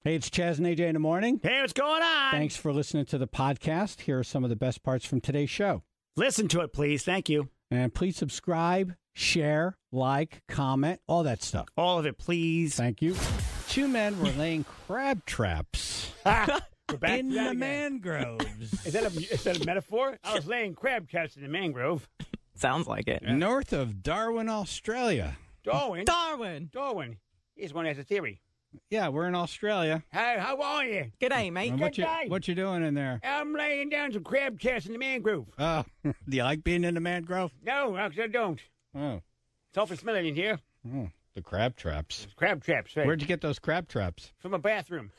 Hey, it's Chaz and AJ in the morning. Hey, what's going on? Thanks for listening to the podcast. Here are some of the best parts from today's show. Listen to it, please. Thank you. And please subscribe, share, like, comment, all that stuff. All of it, please. Thank you. Two men were laying crab traps We're back in to that the again. mangroves. Is that a metaphor? I was laying crab traps in the mangrove. Sounds like it. North of Darwin, Australia. Darwin. He's one who has a theory. Yeah, we're in Australia. How are you? G'day, mate. And Good day. what you doing in there? I'm laying down some crab traps in the mangrove. Oh, do you like being in the mangrove? No, actually I don't. Oh, It's awful smelling in here. the crab traps. It's crab traps, right? Where'd you get those crab traps? From a bathroom.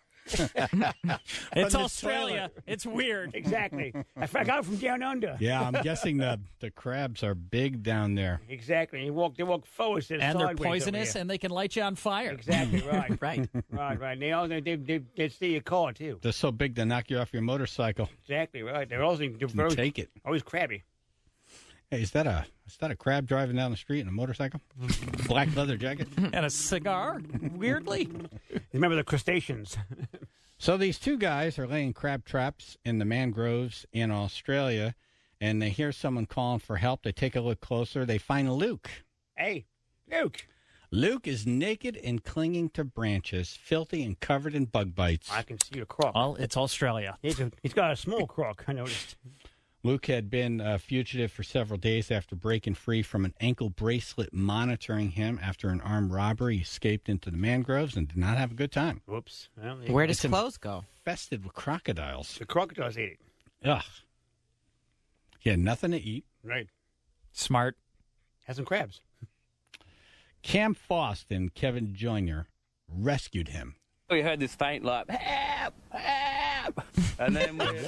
It's the Australia. It's weird. Exactly. I got it from down under. Yeah, I'm guessing the crabs are big down there. Exactly. They walk forward instead of And they're sideways over poisonous, here. and they can light you on fire. Exactly right. Right. right. They steal your car too. They're so big they knock you off your motorcycle. Exactly right. They're also You take it. always crabby. Hey, is that a crab driving down the street in a motorcycle? Black leather jacket. And a cigar, weirdly. Remember the crustaceans? So these two guys are laying crab traps in the mangroves in Australia, and they hear someone calling for help. They take a look closer. They find Luke. Hey, Luke. Luke is naked and clinging to branches, filthy and covered in bug bites. I can see the croc. Well, it's Australia. He's got a small croc, I noticed. Luke had been a fugitive for several days after breaking free from an ankle bracelet monitoring him after an armed robbery. He escaped into the mangroves and did not have a good time. Whoops. Well, Where does It's clothes go? Infested with crocodiles. the crocodiles ate it. Ugh. He had nothing to eat. Right. Smart. Has some crabs. Cam Faust and Kevin Jr. rescued him. We heard this faint like, help, help. And then we...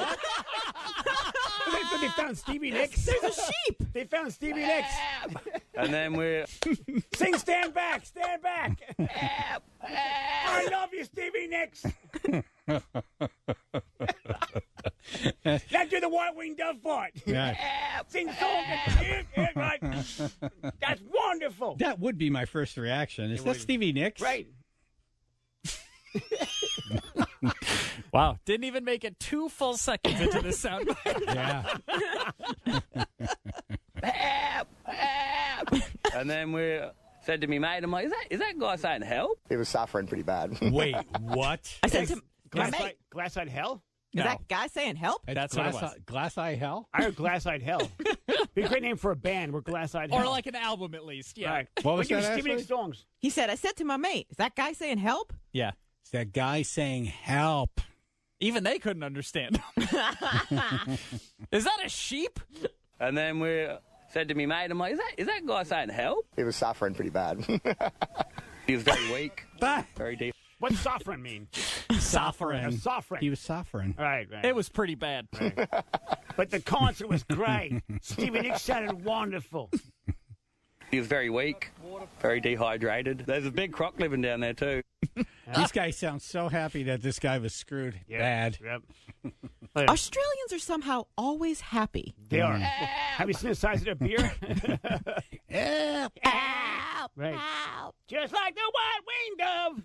They found Stevie Nicks. There's a sheep. They found Stevie Nicks. And then we... Sing Stand Back, Stand Back. I love you, Stevie Nicks. Now do the white-winged dove part. Yeah. Sing the song. Right. That's wonderful. That would be my first reaction. Is that Stevie Nicks? Right. Wow. Didn't even make it 2 full seconds into the sound. Yeah. And then we said to me mate, I'm like, is that guy saying help? He was suffering pretty bad. Wait, what? I said to my mate, Glass-eyed hell? is that guy saying help? That's what it was. Glass Eye Hell? I heard Glass-eyed hell. Be a great name for a band. We're Glass-eyed hell. Or like an album, at least. Yeah. Right. What was We do that, Stevie Nicks Ashley? songs. He said, I said to my mate, is that guy saying help? Yeah. It's that guy saying help. Even they couldn't understand. Is that a sheep? And then we said to me mate, I'm like, is that guy saying help? He was suffering pretty bad. He was very weak, very deep. What's sovereign mean? Suffering. Sovereign. He was suffering. Right. It was pretty bad. But the concert was great. Stevie Nicks sounded wonderful. He was very weak, very dehydrated. There's a big croc living down there too. These guys sound so happy that this guy was screwed. Bad. Yep. Australians are somehow always happy. They are. Have you seen the size of their beer? Help. Help! Right. Help! Just like the white-winged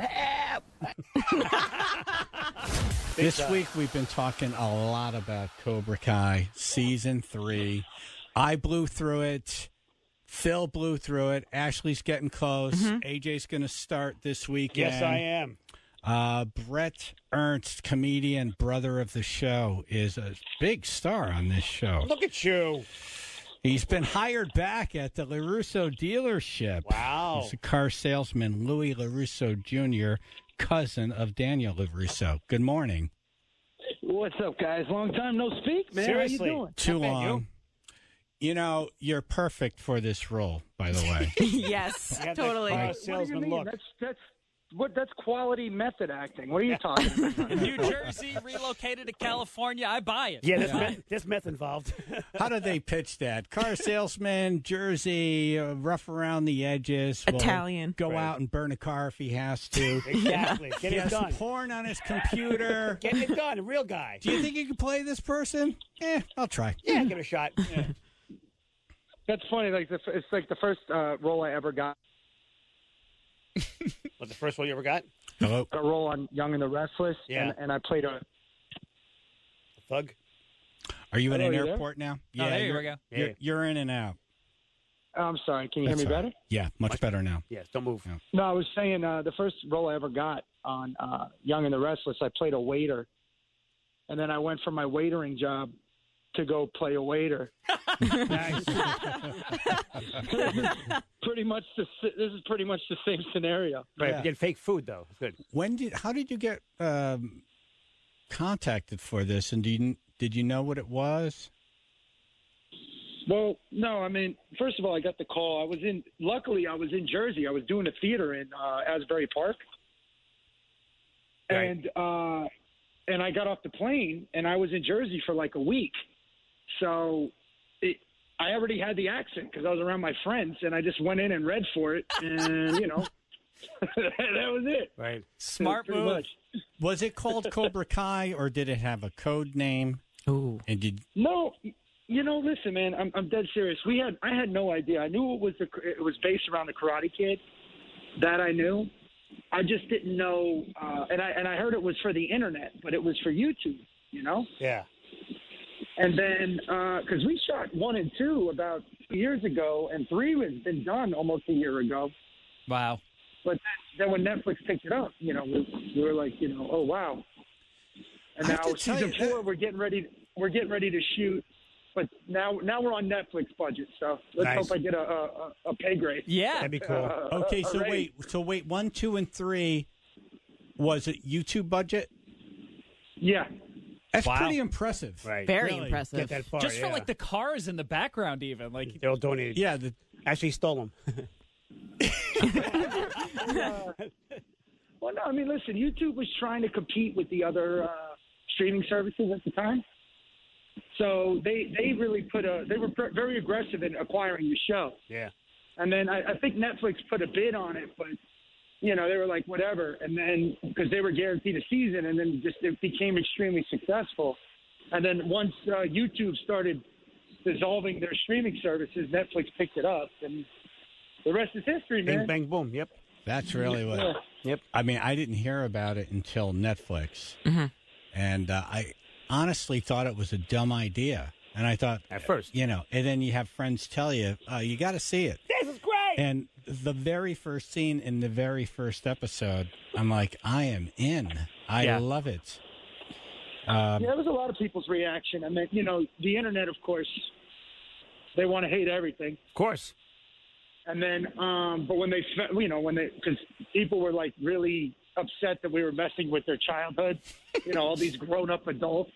dove. This week we've been talking a lot about Cobra Kai Season 3. I blew through it. Phil blew through it. Ashley's getting close. AJ's going to start this weekend. Yes, I am. Brett Ernst, comedian, brother of the show, is a big star on this show. Look at you. He's been hired back at the LaRusso dealership. Wow. He's a car salesman, Louis LaRusso Jr., cousin of Daniel LaRusso. Good morning. What's up, guys? Long time no speak, man. Seriously. How you doing? Too Not bad, long. You know, you're perfect for this role, by the way. Yes, You got that totally. car What do you salesman mean? look. That's quality method acting. What are you talking about? New Jersey relocated to California. I buy it. Yeah, there's meth involved. How did they pitch that? Car salesman, Jersey, rough around the edges. will Italian. Go out and burn a car if he has to. Exactly. Get He it has done. porn on his computer. Getting it done. A real guy. Do you think you can play this person? I'll try. Yeah, give it a shot. Yeah. That's funny. Like it's like the first role I ever got. Was the first one you ever got? Hello. a role on Young and the Restless, Yeah. and I played a. Thug. Are you in Hello, an you there? airport now? Oh, there you go. You're in and out. I'm sorry. Can you hear That's me all better? right. Yeah, much better now. Yes, don't move. Yeah. No, I was saying the first role I ever got on Young and the Restless, I played a waiter, and then I went from my waitering job to go play a waiter. Nice. Pretty much this is pretty much the same scenario. Right, Yeah. you get fake food though. It's good. How did you get contacted for this? And did you know what it was? Well, no, I mean, first of all, I got the call. Luckily, I was in Jersey. I was doing a theater in Asbury Park, Right. and I got off the plane, and I was in Jersey for like a week. So I already had the accent because I was around my friends, and I just went in and read for it, and that was it. Right. Smart Pretty move. much. Was it called Cobra Kai, or did it have a code name? Ooh. And did No, listen, man, I'm dead serious. I had no idea. I knew it was based around the Karate Kid. That I knew. I just didn't know, and I heard it was for the internet, but it was for YouTube. Yeah. And then because we shot 1 and 2 about 2 years ago, and 3 has been done almost a year ago. Wow. But then when Netflix picked it up, we were like, oh wow. And I have now to tell season you, 4, we're getting ready to shoot. But now we're on Netflix budget, so let's Nice. hope I get a pay grade. Yeah. That'd be cool. okay? So already. wait, 1, 2, and 3. Was it YouTube budget? Yeah. That's Wow. pretty impressive. Right. Very Really? impressive. Get that far. Just for yeah. like the cars in the background, even like. They're all donated. Yeah. Actually stole them. Well, no, I mean, listen, YouTube was trying to compete with the other streaming services at the time. So they really they were very aggressive in acquiring the show. Yeah. And then I think Netflix put a bid on it, but, they were like, whatever. And then because they were guaranteed a season, and then just it became extremely successful. And then once YouTube started dissolving their streaming services, Netflix picked it up. And the rest is history, man. Bing, bang, boom. Yep. That's really what. Yeah. Yep. I mean, I didn't hear about it until Netflix, and I honestly thought it was a dumb idea. And I thought At first. and then you have friends tell you, you got to see it. This is great. And the very first scene in the very first episode, I'm like, I am in. I love it. Yeah, there was a lot of people's reaction. I mean, the internet, of course, they want to hate everything. Of course. And then, but because people were like really upset that we were messing with their childhood, all these grown-up adults.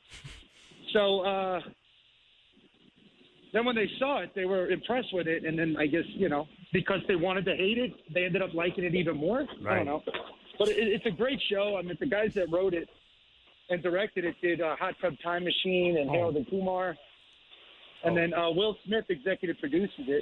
So then when they saw it, they were impressed with it. And then I guess, because they wanted to hate it, they ended up liking it even more. I Right. don't know. But it's a great show. I mean, the guys that wrote it and directed it did Hot Tub Time Machine and Harold and Kumar. And then Will Smith executive produces it.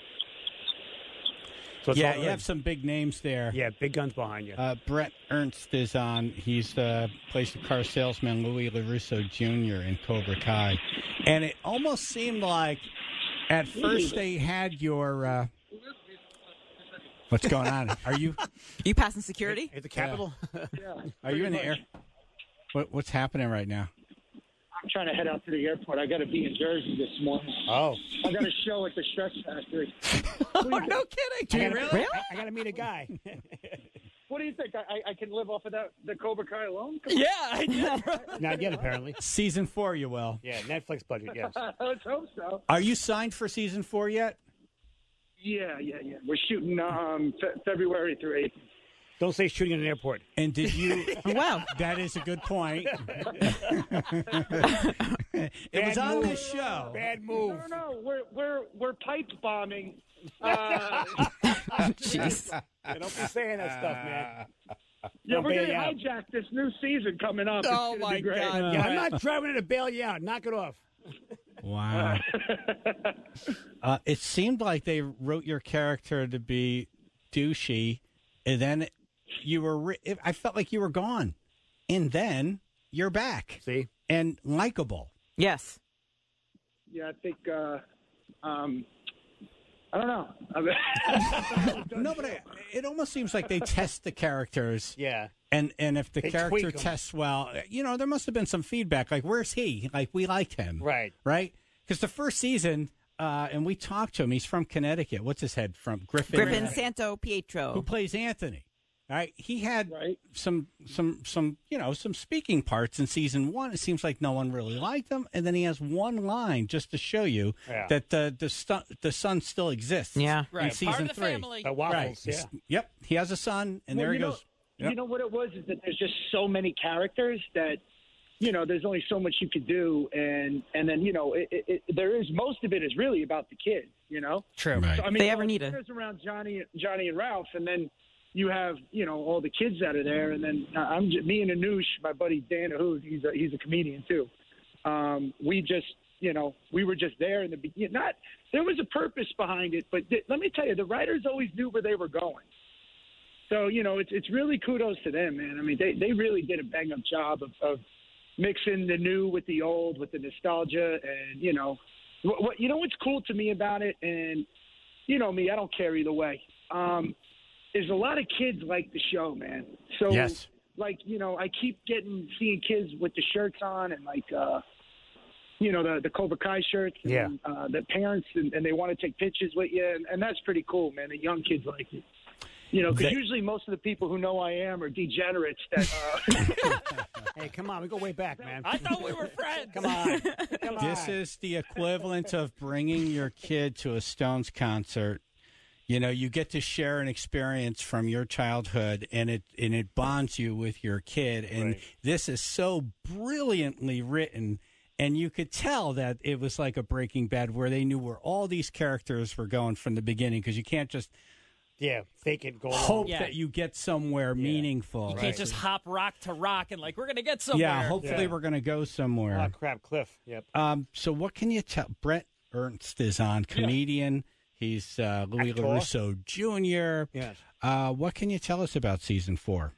So it's Yeah, all you have some big names there. Yeah, big guns behind you. Brett Ernst is on. He's plays the car salesman Louis LaRusso Jr. in Cobra Kai. And it almost seemed like at first they had your... what's going on? Are you passing security? At the Capitol? are you in the air? What's happening right now? I'm trying to head out to the airport. I got to be in Jersey this morning. Oh. I got a show at the Stress Factory. Oh, no kidding. Do you really? I got to meet a guy. What do you think? I can live off of the Cobra Kai alone? Come on. Yeah, I did. Not yet, apparently. Season 4, you will. Yeah, Netflix budget, yes. Let's hope so. Are you signed for season 4 yet? Yeah. We're shooting February through April. Don't say shooting in an airport. And did you? Wow. That is a good point. It was on this show. Bad move. No, we're pipe bombing. Jeez. Don't be saying that stuff, man. Yeah, we're bail gonna you out. hijack this new season coming up. It's Oh, gonna my be great. God. Yeah, I'm not driving to bail you out. Knock it off. Wow. It seemed like they wrote your character to be douchey, and then you were. I felt like you were gone, and then you're back See? and likable. Yes. Yeah, I think I don't know. No, but it almost seems like they test the characters. Yeah. And if the They character tweak 'em. tests well, there must have been some feedback. Like, where's he? Like, we liked him. Right. Right? Because the first season, and we talked to him. He's from Connecticut. What's his head from? Griffin Santo Who Pietro. plays Anthony. All right. He had Right. some speaking parts in season 1. It seems like no one really liked him. And then he has one line just to show you that the son still exists. Yeah. In Right. season Part of the 3. family. Waffles, Right. Yep. He has a son, and there he goes. Yep. You know what it was is that there's just so many characters that, there's only so much you could do, and then there is most of it is really about the kids, True. Right. So, I mean, They ever need it a- centers around Johnny and Ralph, and then you have all the kids that are there, and then me and Anoush, my buddy Dan Ahoud, he's a comedian too. We just we were just there in the beginning. There was a purpose behind it, but let me tell you, the writers always knew where they were going. So it's really kudos to them, man. I mean, they really did a bang up job of mixing the new with the old, with the nostalgia, and what's cool to me about it, and me, I don't care either way. There's a lot of kids like the show, man. So Yes. like I keep seeing kids with the shirts on, and like the Cobra Kai shirts, and the parents, and they want to take pictures with you, and that's pretty cool, man. The young kids like it. Because usually most of the people who know I am are degenerates that. Hey, come on. We go way back, man. I thought we were friends. Come on. This is the equivalent of bringing your kid to a Stones concert. You get to share an experience from your childhood, and it bonds you with your kid. And this is so brilliantly written, and you could tell that it was like a Breaking Bad, where they knew where all these characters were going from the beginning, because you can't just fake it, go hope along. that you get somewhere meaningful. You can't just hop rock to rock and we're going to get somewhere. Yeah, hopefully we're going to go somewhere. Oh, crap, Cliff. Yep. So what can you tell? Brett Ernst is on, comedian. He's Louis Actor. LaRusso Jr. Yes. What can you tell us about season 4?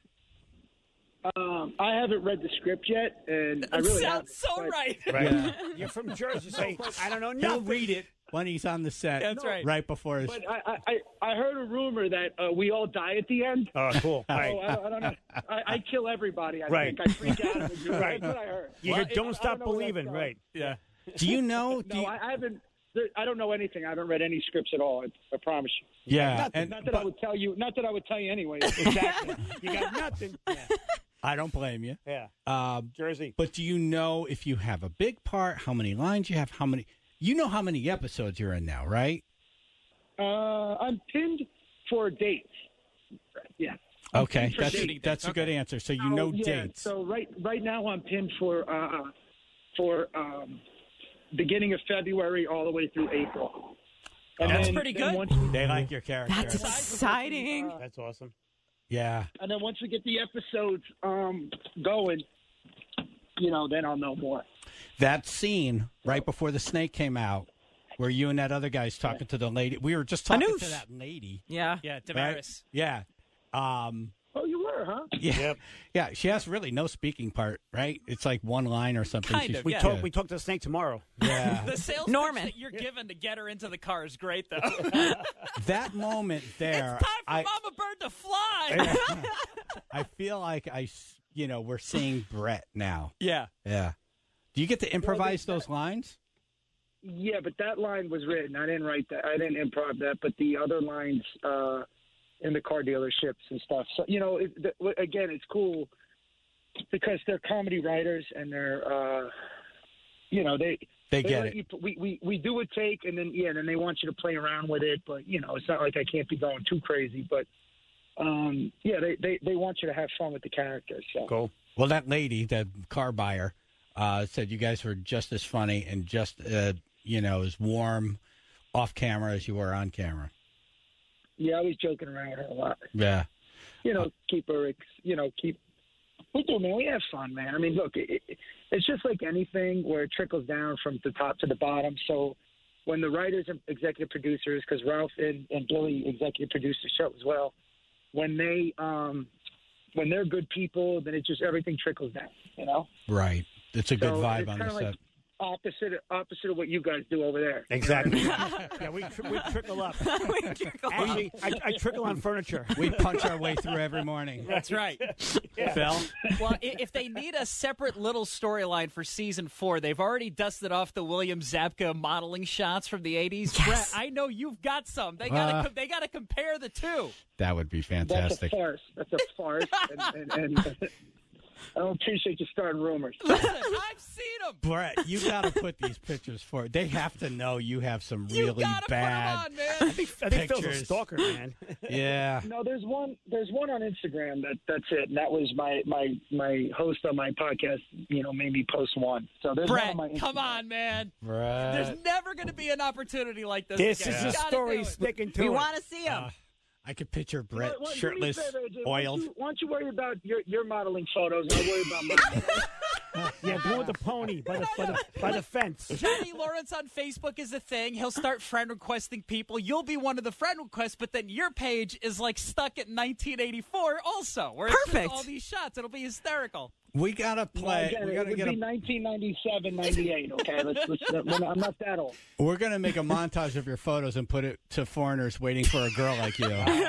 I haven't read the script yet, and I really haven't. Sounds so but- right. Right. Yeah. You're from Jersey, so I don't know He'll nothing. read it when he's on the set. That's right. Right before his. But I heard a rumor that we all die at the end. Oh, cool. So Right. I don't know. I kill everybody. I Right. think I freak out. Right. That's what I heard. You Well, don't I stop don't know where that's believing. going. Right. Yeah. Do you know? No, I haven't. I don't know anything. I haven't read any scripts at all. I promise you. Yeah, and Not that I would tell you. Not that I would tell you anyway. Exactly. You got nothing. I don't blame you. Yeah. Jersey. But do you know if you have a big part? How many lines you have? How many? You know how many episodes you're in now, right? I'm pinned for dates. Yeah. Okay, for that's dates. that's a good answer. So you know dates. So right now I'm pinned for beginning of February all the way through April. And That's then- pretty then good. once we- They like your character. That's exciting. That's awesome. Yeah. And then once we get the episodes going, then I'll know more. That scene right before the snake came out, where you and that other guy's talking to the lady. We were just talking to Anoush. that lady. Yeah. Yeah, Right? Damaris. Yeah. Oh, you were, huh? Yeah. Yep. Yeah. She has really no speaking part, right? It's like one line or something. Kind of, We yeah. talk. We talk to the snake tomorrow. Yeah. The sales Norman. pitch that you're given to get her into the car is great, though. That moment there, It's time for Mama Bird to fly. I feel like we're seeing Brett now. Yeah. Yeah. Do you get to improvise those lines? Yeah, but that line was written. I didn't write that. I didn't improv that. But the other lines in the car dealerships and stuff. So again, it's cool because they're comedy writers and they're They get let it. we do a take and then then they want you to play around with it. But it's not like I can't be going too crazy. But they want you to have fun with the characters. So. Cool. Well, that lady, that car buyer, said you guys were just as funny and just as warm off camera as you were on camera. Yeah, I was joking around with her a lot. Yeah. Keep her, we do, man. We have fun, man. I mean, look, it's just like anything where it trickles down from the top to the bottom. So when the writers and executive producers, because Ralph and Billy executive produced the show as well, when they're good people, then it just everything trickles down, Right. It's a good So vibe it's on kinda the like- set. opposite of what you guys do over there. Exactly. Yeah, we trickle up. Actually, I trickle on furniture. We punch our way through every morning. That's right. Phil? Well, if they need a separate little storyline for season 4, they've already dusted off the William Zabka modeling shots from the 80s. Yes. Brett, I know you've got some. They gotta compare the two. That would be That's fantastic. a farce. That's a farce. and I don't appreciate you starting rumors. Listen, I've seen them. Brett, you got to put these pictures forward. They have to know you have some You really gotta bad. put them on, man. I think Phil's a Pictures. stalker, man. Yeah. No, there's one on Instagram that's it. And that was my host on my podcast, made me post one. So there's Brett, one on my Instagram. come on, man. Brett. There's never going to be an opportunity like this. This again. is You a gotta story do it. sticking to We it. want to see him. I could picture Brett Well, do me a shirtless, favor, AJ. oiled. Why don't you worry about your modeling photos and I'll worry about mine. Yeah, blue with the pony by the fence. Johnny Lawrence on Facebook is a thing. He'll start friend requesting people. You'll be one of the friend requests, but then your page is like stuck at 1984 also, where it's just Perfect. all these shots. It'll be hysterical. We got to play. Again, We're it going to would get be 1997, 98, okay? I'm not that old. We're going to make a montage of your photos and put it to foreigners waiting for a girl like you.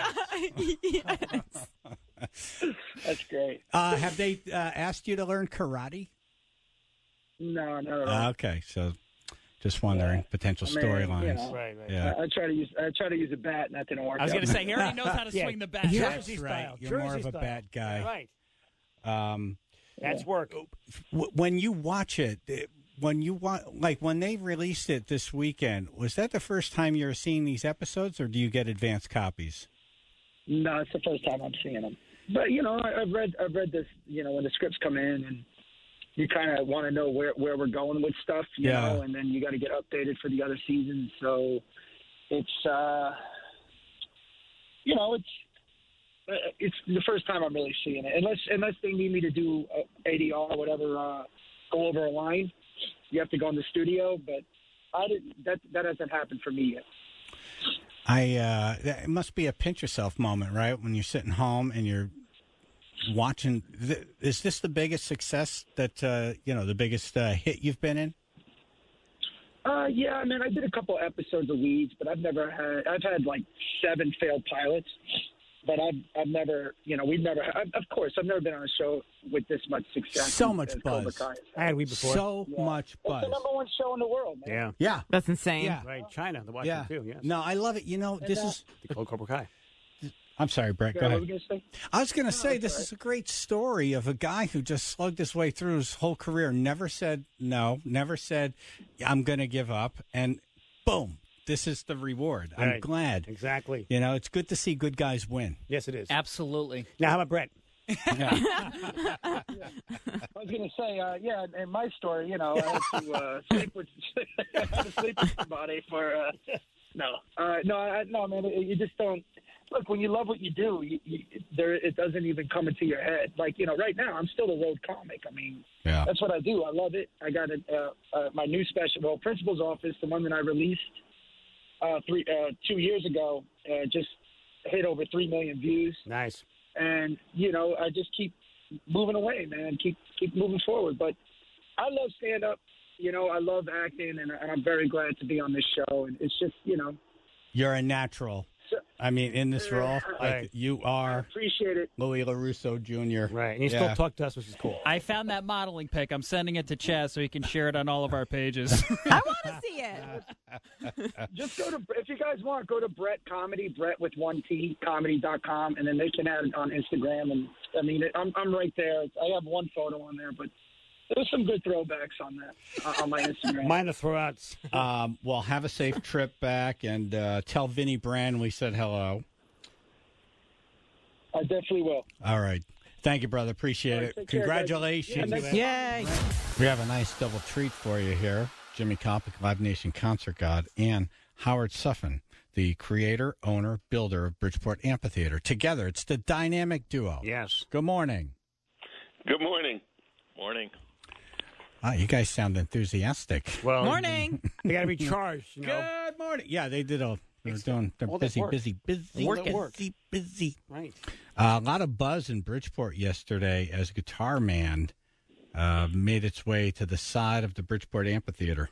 That's great. Have they asked you to learn karate? No, not at all. Okay, so just wondering potential I mean, storylines. Right. Yeah. I try to use a bat, and that didn't work. I was out. going to say, he already knows how to Yeah. swing the bat. Jersey That's right. style. You're more Jersey of a style. bat guy. Right. That's work. When you watch it, when they released it this weekend, was that the first time you're seeing these episodes, or do you get advanced copies? No, it's the first time I'm seeing them. But I've read this. When the scripts come in, and you kind of want to know where we're going with stuff, you know, and then you got to get updated for the other seasons. So it's it's the first time I'm really seeing it. Unless they need me to do ADR or whatever, go over a line, you have to go in the studio. But that hasn't happened for me yet. It must be a pinch yourself moment, right? When you're sitting home and you're watching. Is this the biggest success that the biggest hit you've been in? Yeah, I mean, I did a couple episodes of Weeds, but I've had like 7 failed pilots. But I've never, we've never, of course, I've never been on a show with this much success. So much as buzz. Cobra Kai. I had Weed before. So much buzz. It's the #1 show in the world, man. Yeah. Yeah. That's insane. Yeah. Right. China. The Yeah. watching too. Yes. No, I love it. This is. The old Cobra Kai. I'm sorry, Brett. Go Yeah, what ahead. were you gonna say? I was going to say that's this all right. is a great story of a guy who just slugged his way through his whole career, never said no, never said I'm going to give up, and boom, this is the reward. I'm Right. glad. Exactly. It's good to see good guys win. Yes, it is. Absolutely. Now, how about Brett? I was going to say, in my story, I had to sleep with somebody for. No, man. You just don't look when you love what you do. It doesn't even come into your head. Like right now, I'm still a road comic. I mean, Yeah. that's what I do. I love it. I got my new special, Principal's Office, the one that I released 2 years ago, just hit over 3 million views. Nice. And I just keep moving away, man. Keep moving forward. But I love stand up. I love acting, and I'm very glad to be on this show. And it's just, You're a natural. I mean, in this role, Right. you I are appreciate it. Louis LaRusso Jr. Right. And you still talk to us, which is cool. I found that modeling pic. I'm sending it to Chaz so he can share it on all of our pages. I want to see it. Just if you guys want, go to Brett Comedy, Brett with 1 T, comedy.com, and then they can add it on Instagram. And I mean, I'm right there. I have one photo on there, but there's some good throwbacks on that, on my Instagram. Mine are throwouts. Well, have a safe trip back, and tell Vinny Brand we said hello. I definitely will. All right. Thank you, brother. Appreciate All right, it. take care, guys. Congratulations. Yeah, Yay. We have a nice double treat for you here. Jimmy Kopic, Live Nation Concert God, and Howard Suffin, the creator, owner, builder of Bridgeport Amphitheater. Together, it's the dynamic duo. Yes. Good morning. Good morning. Morning. Wow, you guys sound enthusiastic. Well, Morning. They got to be charged, Good morning. Yeah, they did all. They're all that work. busy. All that work. Busy. Right. A lot of buzz in Bridgeport yesterday as Guitar Man made its way to the side of the Bridgeport Amphitheater.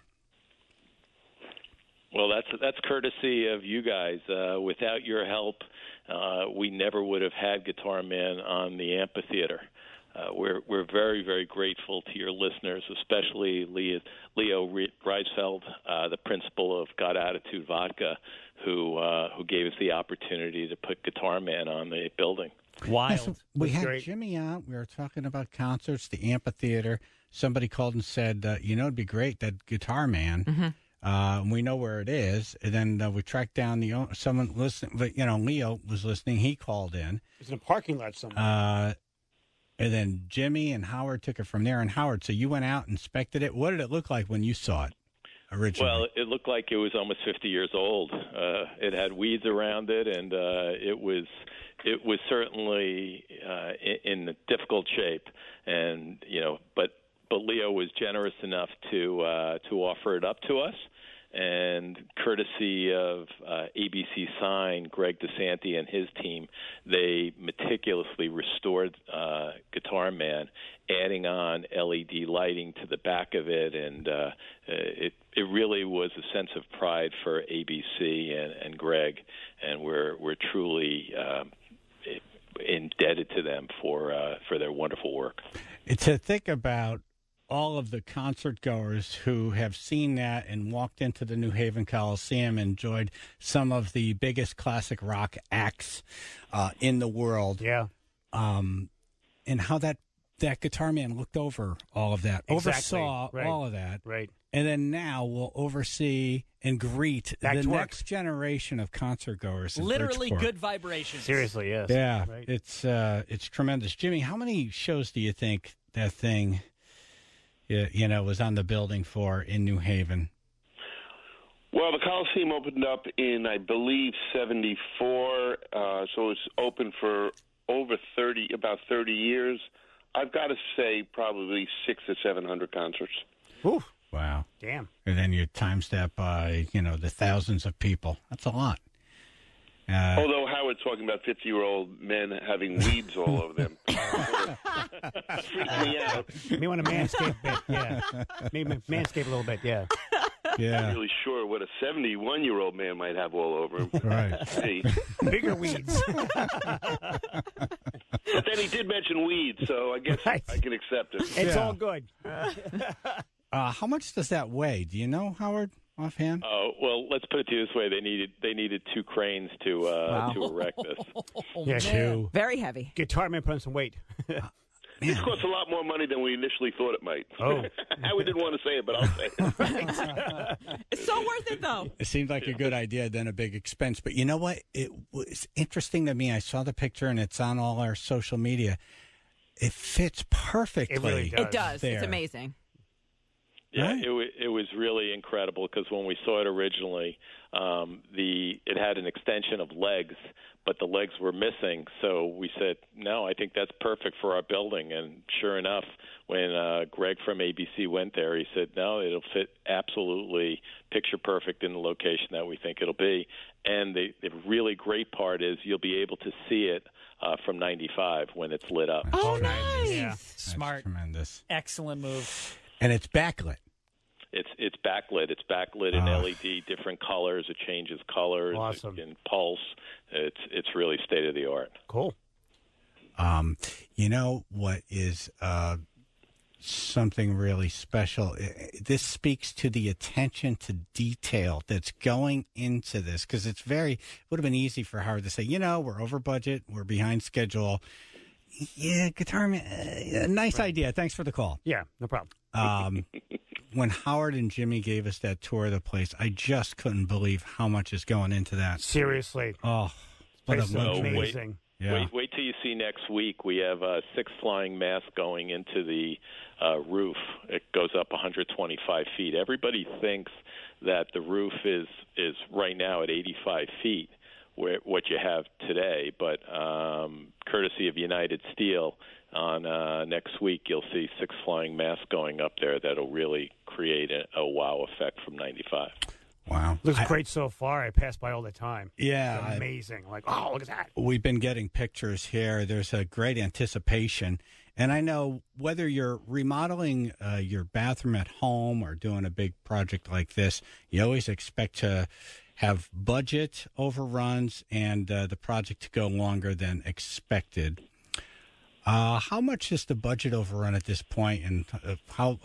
Well, that's courtesy of you guys. Without your help, we never would have had Guitar Man on the amphitheater. We're very, very grateful to your listeners, especially Leo Reisfeld, the principal of God Attitude Vodka, who gave us the opportunity to put Guitar Man on the building. Wild. So we had great. Jimmy out. We were talking about concerts, the amphitheater. Somebody called and said, it'd be great, that Guitar Man. We know where it is. And then we tracked down someone listening. But, Leo was listening. He called in. It's in a parking lot somewhere. And then Jimmy and Howard took it from there. And Howard, so you went out and inspected it. What did it look like when you saw it originally? Well, it looked like it was almost 50 years old. It had weeds around it, and it was certainly in a difficult shape. And but Leo was generous enough to offer it up to us. And courtesy of ABC Sign, Greg DeSanti and his team, they meticulously restored Guitar Man, adding on LED lighting to the back of it, and it really was a sense of pride for ABC and Greg, and we're truly indebted to them for their wonderful work. To think about all of the concert goers who have seen that and walked into the New Haven Coliseum, enjoyed some of the biggest classic rock acts in the world. Yeah. And how that Guitar Man looked over all of that, Exactly. oversaw Right. all of that. Right. And then now will oversee and greet Back the to work. next generation of concert goers. in Literally Bridgeport. good vibrations. Seriously, yes. Yeah, Right. it's tremendous. Jimmy, how many shows do you think that thing, was on the building for in New Haven? Well, the Coliseum opened up in, I believe, 74, so it's open for about 30 years. I've got to say probably 600 to 700 concerts. Ooh, Wow. damn. And then you times that by, the thousands of people. That's a lot. Although Howard's talking about 50-year-old men having weeds all over them. Freaked me out. May want to manscape a bit, yeah. Maybe manscape a little bit, yeah. Yeah. I'm really sure what a 71-year-old man might have all over him. Right. See. Bigger weeds. But then he did mention weeds, so I guess Right. I can accept it. It's Yeah. all good. How much does that weigh? Do you know, Howard, offhand? Oh, well, let's put it to you this way: they needed 2 cranes to erect this. Yeah, Two. Very heavy. Guitar Man put on some weight. This costs a lot more money than we initially thought it might. Oh. Howard didn't want to say it, but I'll say it. It's so worth it, though. It seemed like a good idea, then a big expense. But you know what? It was interesting to me. I saw the picture, and it's on all our social media. It fits perfectly. It really does. It does. There. It's amazing. Yeah, Right. it was really incredible because when we saw it originally, it had an extension of legs, but the legs were missing. So we said, no, I think that's perfect for our building. And sure enough, when Greg from ABC went there, he said, no, it'll fit absolutely picture perfect in the location that we think it'll be. And the really great part is you'll be able to see it from 95 when it's lit up. Oh, nice. nice. Yeah. That's Smart. tremendous. Excellent move. And it's backlit. It's backlit. It's backlit in LED, different colors. It changes colors. Awesome. It can pulse. It's really state of the art. Cool. You know what is something really special? This speaks to the attention to detail that's going into this, because it would have been easy for Howard to say, we're over budget, we're behind schedule. Yeah, Guitar Man, nice idea. Thanks for the call. Yeah, no problem. When Howard and Jimmy gave us that tour of the place, I just couldn't believe how much is going into that. Seriously. Oh, what Place a is luxury. amazing. Yeah. Wait till you see next week. We have 6 flying masks going into the roof. It goes up 125 feet. Everybody thinks that the roof is right now at 85 feet, what you have today. But courtesy of United Steel, on next week you'll see 6 flying masks going up there that'll really create a wow effect from 95. Wow. Looks great so far. I pass by all the time. Yeah. It's amazing. Like, oh, look at that. We've been getting pictures here. There's a great anticipation. And I know whether you're remodeling your bathroom at home or doing a big project like this, you always expect to have budget overruns and the project to go longer than expected. How much is the budget overrun at this point, and how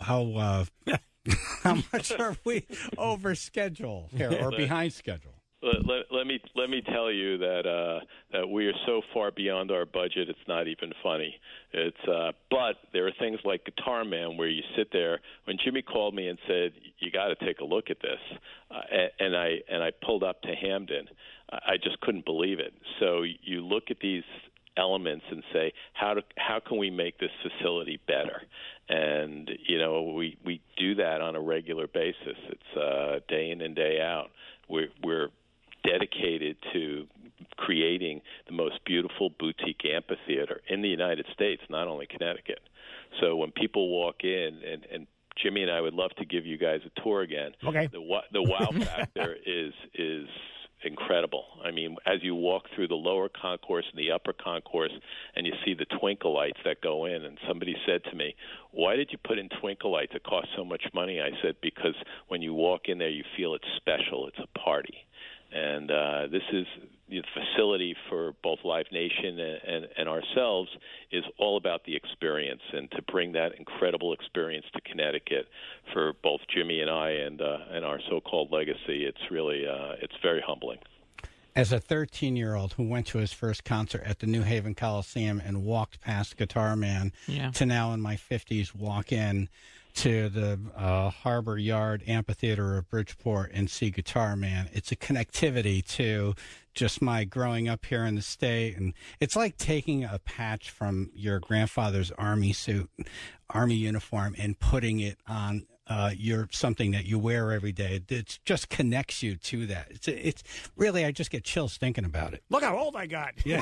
how much are we over schedule here or behind schedule? Let me tell you that that we are so far beyond our budget, it's not even funny. But there are things like Guitar Man where you sit there. When Jimmy called me and said, "You got to take a look at this," and I pulled up to Hamden, I just couldn't believe it. So you look at these elements and say, how can we make this facility better? And we do that on a regular basis. It's day in and day out. We're dedicated to creating the most beautiful boutique amphitheater in the United States, not only Connecticut. So when people walk in, and Jimmy and I would love to give you guys a tour again. Okay. The wow factor is incredible. I mean, as you walk through the lower concourse and the upper concourse, and you see the twinkle lights that go in, and somebody said to me, "Why did you put in twinkle lights? It costs so much money." I said, "Because when you walk in there, you feel it's special. It's a party." And this is the facility for both Live Nation and ourselves is all about the experience, and to bring that incredible experience to Connecticut for both Jimmy and I and our so-called legacy. It's really it's very humbling. As a 13-year-old who went to his first concert at the New Haven Coliseum and walked past Guitar Man, to now in my 50s walk in to the Harbor Yard Amphitheater of Bridgeport and see Guitar Man. It's a connectivity to just my growing up here in the state. And it's like taking a patch from your grandfather's army suit, army uniform, and putting it on something that you wear every day. It just connects you to that. It's really, I just get chills thinking about it. Look how old I got. Yeah.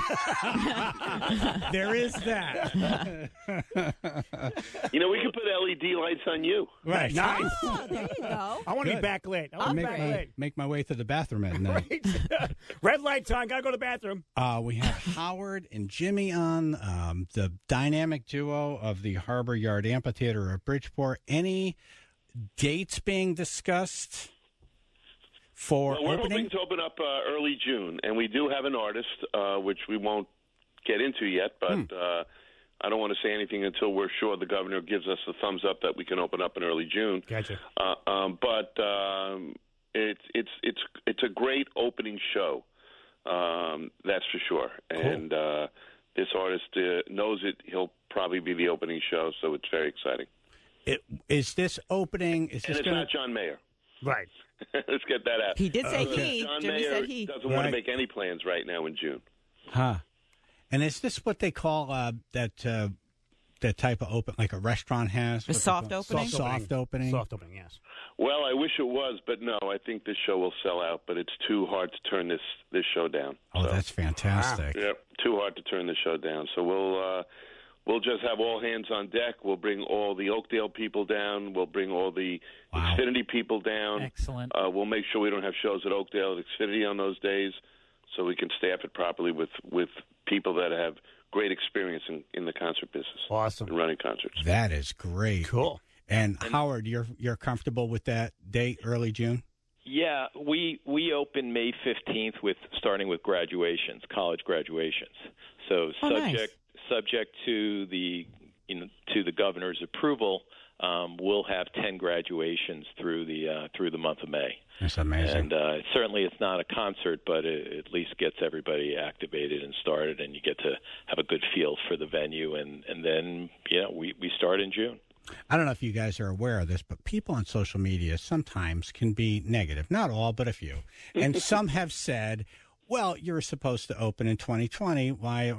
There is that. We could put LED lights on you. Right. Nice. Oh, there you go. I want to be backlit. I want to be backlit. Make my way to the bathroom at night. Right. Red lights on. Got to go to the bathroom. We have Howard and Jimmy on, the dynamic duo of the Harbor Yard Amphitheater of Bridgeport. Any dates being discussed for we're opening? hoping to open up early June, and we do have an artist, which we won't get into yet, but I don't want to say anything until we're sure the governor gives us the thumbs up that we can open up in early June. Gotcha. But it's a great opening show, that's for sure. Cool. And this artist knows it. He'll probably be the opening show, so it's very exciting. Is this opening? And it's not John Mayer. Right. Let's get that out. He did say he. John Jimmy Mayer said he. doesn't want to make any plans right now in June. Huh. And is this what they call that type of open, like a restaurant has? A soft opening? Soft opening. Soft opening, yes. Well, I wish it was, but no, I think this show will sell out, but it's too hard to turn this show down. Oh, so. That's fantastic. Yep, too hard to turn the show down. So we'll just have all hands on deck. We'll bring all the Oakdale people down. We'll bring all the Xfinity people down. Excellent. We'll make sure we don't have shows at Oakdale at Xfinity on those days, so we can staff it properly with people that have great experience in the concert business. Awesome. And running concerts. That is great. Cool. And Howard, you're comfortable with that date, early June? Yeah, we open May 15th starting with graduations, college graduations. So subject to the governor's approval, we'll have 10 graduations through the month of May. That's amazing. And certainly it's not a concert, but it at least gets everybody activated and started, and you get to have a good feel for the venue. And then we start in June. I don't know if you guys are aware of this, but people on social media sometimes can be negative. Not all, but a few. And some have said, well, you're supposed to open in 2020. Why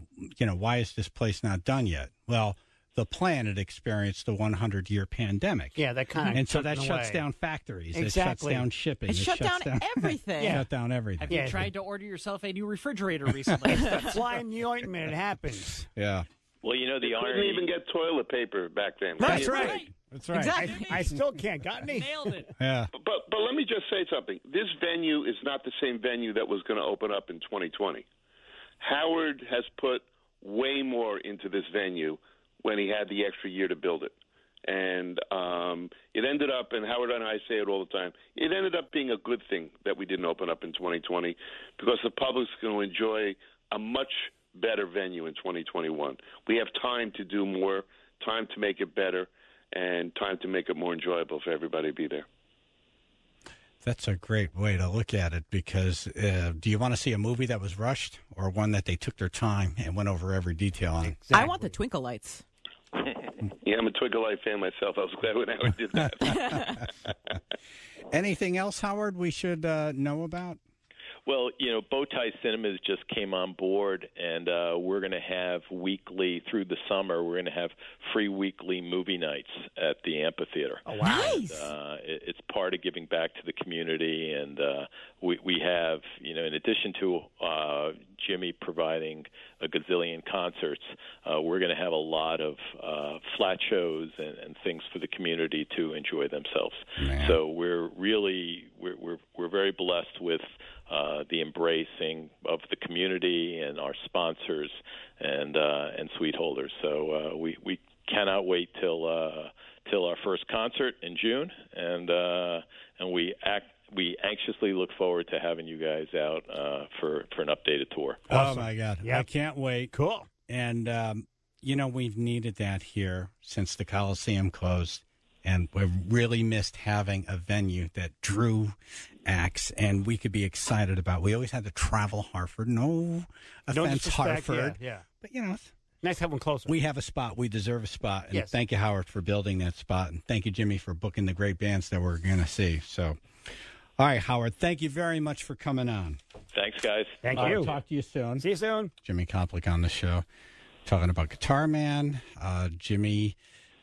is this place not done yet? Well, the planet experienced a 100-year pandemic. Yeah, that kind of and so that shuts down factories. Exactly. It shuts down shipping. It shut down everything. Shut down everything. Have you tried to order yourself a new refrigerator recently? It's the fly in the ointment. It happens. Yeah. Well, the you couldn't even get toilet paper back then. That's right. That's right. Exactly. I still can't. Got me. Nailed it. Yeah. But let me just say something. This venue is not the same venue that was going to open up in 2020. Howard has put way more into this venue when he had the extra year to build it. And it ended up, and Howard and I say it all the time, it ended up being a good thing that we didn't open up in 2020 because the public's going to enjoy a much better venue in 2021. We have time to do more, time to make it better, and time to make it more enjoyable for everybody to be there. That's a great way to look at it because do you want to see a movie that was rushed or one that they took their time and went over every detail on? Exactly. I want the Twinkle Lights. Yeah, I'm a Twinkle Light fan myself. I was glad when Howard did that. Anything else, Howard, we should know about? Well, Bowtie Cinemas just came on board, and we're going to have weekly, through the summer, we're going to have free weekly movie nights at the amphitheater. Oh, wow. Nice. And, it's part of giving back to the community, and we have, in addition to Jimmy providing a gazillion concerts, we're going to have a lot of flat shows and things for the community to enjoy themselves. Man. So we're very blessed with the embracing of the community and our sponsors and suite holders. So we cannot wait till our first concert in June, and we anxiously look forward to having you guys out for an updated tour. Awesome. Oh my God! Yep. I can't wait. Cool. And we've needed that here since the Coliseum closed. And we've really missed having a venue that drew acts and we could be excited about. We always had to travel Hartford. No offense, Hartford. Yeah. But, nice to have one closer. We have a spot. We deserve a spot. And yes. Thank you, Howard, for building that spot. And thank you, Jimmy, for booking the great bands that we're going to see. So, all right, Howard, thank you very much for coming on. Thanks, guys. Thank you. Talk to you soon. See you soon. Jimmy Koplik on the show talking about Guitar Man. Jimmy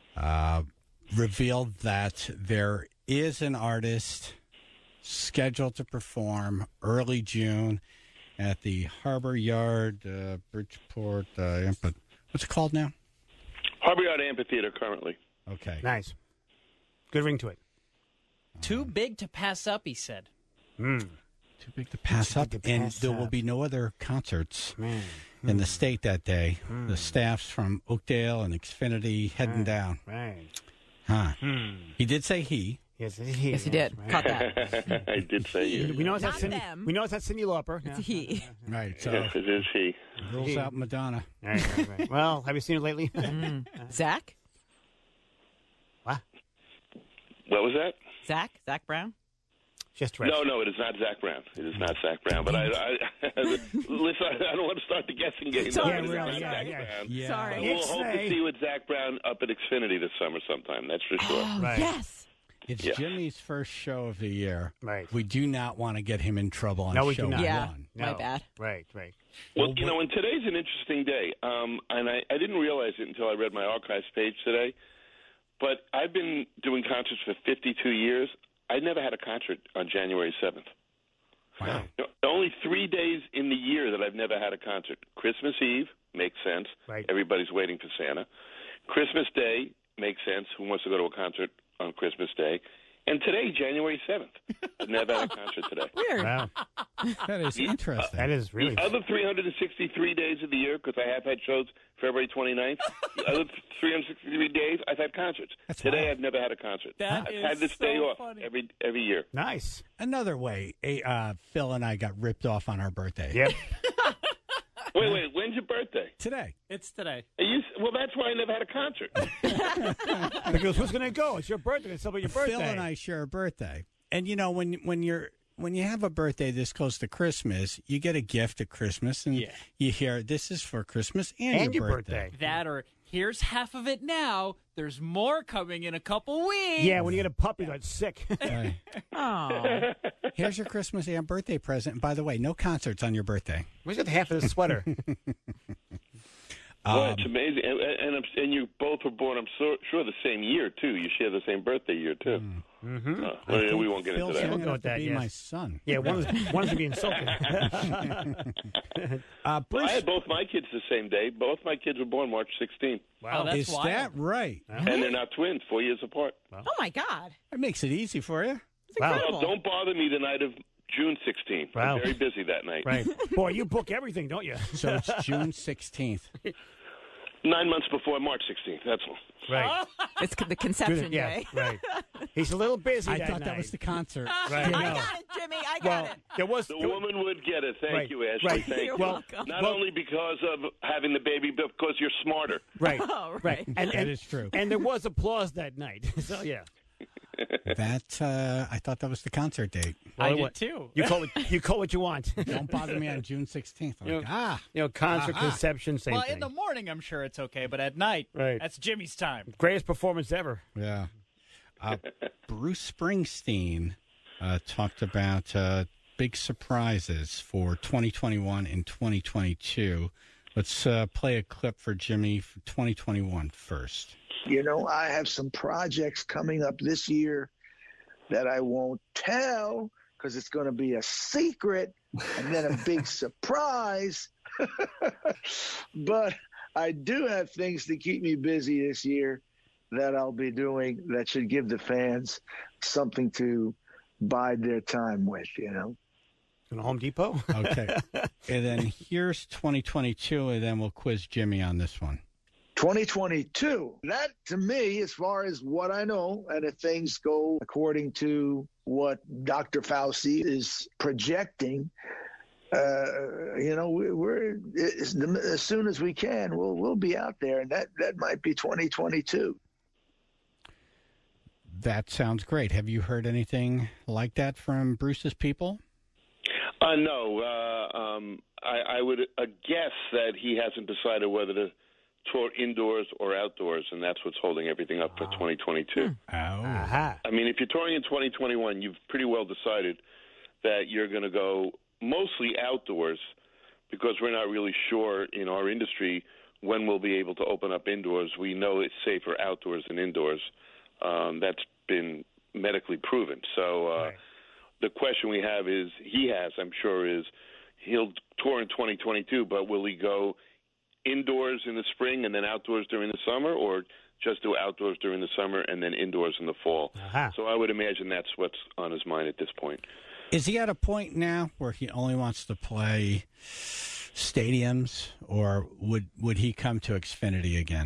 revealed that there is an artist scheduled to perform early June at the Harbor Yard, Bridgeport. What's it called now? Harbor Yard Amphitheater currently. Okay. Nice. Good ring to it. Too big to pass up, he said. Too big to pass up. And there will be no other concerts in the state that day. The staffs from Oakdale and Xfinity heading down. Right. Huh. He did say he. Yes, he. Yes, he did. Caught that. I did say you. We know it's Not that Cindy. them. We know it's that Cyndi Lauper. It's a he. Right. So Yes, it is he. rules out Madonna. Right. Well, have you seen her lately? Zach? What? What was that? Zach Brown? Just right. No, it is not Zach Brown. It is not Zach Brown. But listen, I don't want to start the guessing game. Sorry, No, it is really, not Zach yeah. Brown. Yeah. Sorry. But we'll hope to see you with Zach Brown up at Xfinity this summer sometime. That's for sure. Oh, Right. yes. It's Yeah. Jimmy's first show of the year. Right. We do not want to get him in trouble on No, we show do not. Yeah. one. My bad. Right. Well, and today's an interesting day. And I didn't realize it until I read my archives page today. But I've been doing concerts for 52 years. I never had a concert on January 7th. Wow. Only 3 days in the year that I've never had a concert. Christmas Eve, makes sense. Right. Everybody's waiting for Santa. Christmas Day, makes sense. Who wants to go to a concert on Christmas Day? And today, January 7th. I've never had a concert today. Weird. Wow. That is interesting. That is really. The other 363 days of the year, because I have had shows February 29th, the other 363 days, I've had concerts. That's Today, wild. I've never had a concert. That I've is had this so day off funny. every year. Nice. Another way, Phil and I got ripped off on our birthday. Yep. Wait, when's your birthday? Today. It's today. Well, that's why I never had a concert. Because who's going to go? It's your birthday. It's celebrate your birthday. Phil and I share a birthday. And, when you have a birthday this close to Christmas, you get a gift at Christmas, and you hear, this is for Christmas and your birthday. That or here's half of it now. There's more coming in a couple weeks. Yeah, when you get a puppy that's sick. Right. Oh. Here's your Christmas and birthday present. And by the way, no concerts on your birthday. Where's got half of the sweater? Well, it's amazing. And you both were born, I'm sure, the same year, too. You share the same birthday year, too. Mm-hmm. We won't get Phil's into that. young We'll go enough with to that, be yes. my son. Yeah, one's to be insulted. Bruce, I had both my kids the same day. Both my kids were born March 16th. Oh, that's is wild. that right? And they're not twins, 4 years apart. Oh, my God. That makes it easy for you. It's Wow. incredible. Well, don't bother me the night of June 16th. Wow. I'm very busy that night. Right. Boy, you book everything, don't you? So it's June 16th. 9 months before March 16th. That's all. Right. It's the conception day. Right. He's a little busy. I that thought night. that was the concert. Right. I got it, Jimmy. I got it. There was The woman would get it. Thank Right. you, Ashley. Right. Thank You're you. welcome. Not only because of having the baby, but because you're smarter. right. Oh, Right. And That is true. And there was applause that night. So yeah. That I thought that was the concert date. I Well, did too. You call what you want. Don't bother me on June 16th. I'm like, Concert, conception, same Well, thing. in the morning, I'm sure it's okay, but at night, Right. that's Jimmy's time. Greatest performance ever. yeah. Bruce Springsteen talked about big surprises for 2021 and 2022. Let's play a clip for Jimmy for 2021 first. You know, I have some projects coming up this year that I won't tell because it's going to be a secret and then a big surprise. But I do have things to keep me busy this year that I'll be doing that should give the fans something to bide their time with, you know. In Home Depot? Okay. And then here's 2022, and then we'll quiz Jimmy on this one. 2022. That, to me, as far as what I know, and if things go according to what Dr. Fauci is projecting, we're as soon as we can, we'll be out there, and that might be 2022. That sounds great. Have you heard anything like that from Bruce's people? No. I would guess that he hasn't decided whether to tour indoors or outdoors, and that's what's holding everything up for 2022. Oh. Aha. I mean, if you're touring in 2021, you've pretty well decided that you're going to go mostly outdoors because we're not really sure in our industry when we'll be able to open up indoors. We know it's safer outdoors than indoors. That's been medically proven. So Right. the question we have is, I'm sure, is he'll tour in 2022, but will he go indoors in the spring and then outdoors during the summer, or just do outdoors during the summer and then indoors in the fall? Aha. So I would imagine that's what's on his mind at this point. Is he at a point now where he only wants to play stadiums, or would he come to Xfinity again?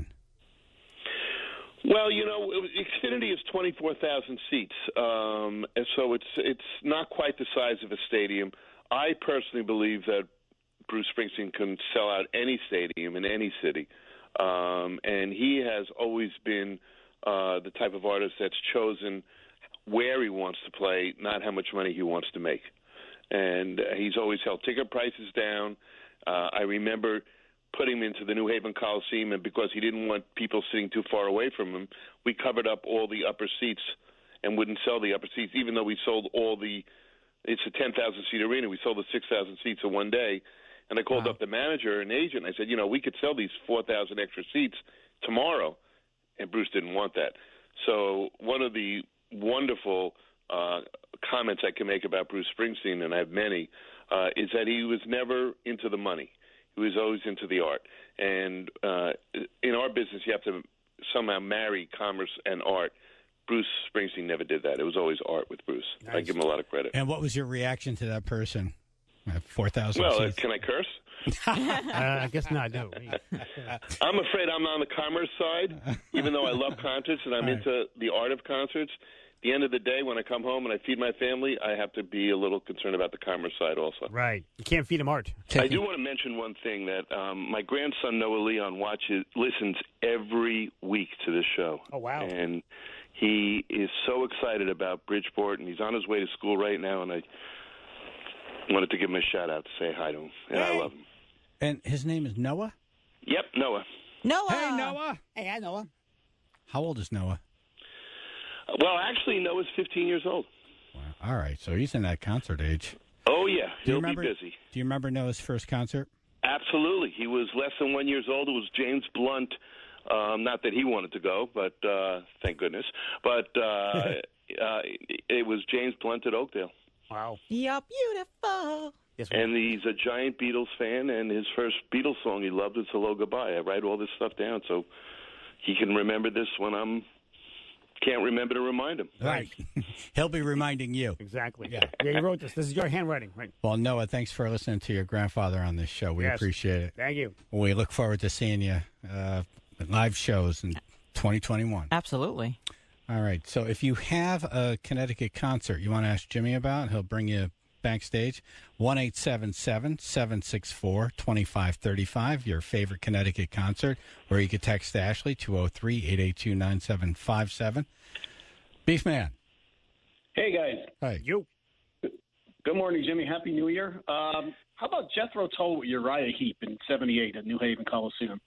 Well, Xfinity is 24,000 seats, and so it's not quite the size of a stadium. I personally believe that Bruce Springsteen can sell out any stadium in any city, and he has always been the type of artist that's chosen where he wants to play, not how much money he wants to make. And he's always held ticket prices down. I remember putting him into the New Haven Coliseum, and because he didn't want people sitting too far away from him, we covered up all the upper seats and wouldn't sell the upper seats, even though we sold it's a 10,000-seat arena. We sold the 6,000 seats in one day. And I called up the manager and agent. I said, we could sell these 4,000 extra seats tomorrow. And Bruce didn't want that. So one of the wonderful comments I can make about Bruce Springsteen, and I have many, is that he was never into the money. He was always into the art. And in our business, you have to somehow marry commerce and art. Bruce Springsteen never did that. It was always art with Bruce. Nice. I give him a lot of credit. And what was your reaction to that person? 4,000 Well, seats. can I curse? I guess not, no. I'm afraid I'm on the commerce side, even though I love concerts and I'm into the art of concerts. At the end of the day, when I come home and I feed my family, I have to be a little concerned about the commerce side also. Right. You can't feed him art. I do want to mention one thing, that my grandson Noah Leon listens every week to this show. Oh, wow. And he is so excited about Bridgeport, and he's on his way to school right now, and I wanted to give him a shout-out to say hi to him, and I love him. And his name is Noah? Yep, Noah. Noah. Hey, Noah. Hey, I know him. How old is Noah? Well, actually, Noah's 15 years old. Wow. All right, so he's in that concert age. Oh, yeah. Do you He'll remember, be busy. Do you remember Noah's first concert? Absolutely. He was less than 1 year old. It was James Blunt. Not that he wanted to go, but thank goodness. But it was James Blunt at Oakdale. Wow. You're beautiful. Yes, And he's a giant Beatles fan, and his first Beatles song he loved is Hello, Goodbye. I write all this stuff down so he can remember this when I'm can't remember to remind him. Right. He'll be reminding you. Exactly. Yeah, you wrote this. This is your handwriting, right? Well, Noah, thanks for listening to your grandfather on this show. We Yes. appreciate it. Thank you. We look forward to seeing you at live shows in 2021. Absolutely. All right. So if you have a Connecticut concert you want to ask Jimmy about, he'll bring you backstage. 1-877-764-2535, your favorite Connecticut concert, or you could text Ashley, 203-882-9757. Beefman. Hey, guys. Hi. You. Good morning, Jimmy. Happy New Year. How about Jethro Tull with Uriah Heep in '78 at New Haven Coliseum?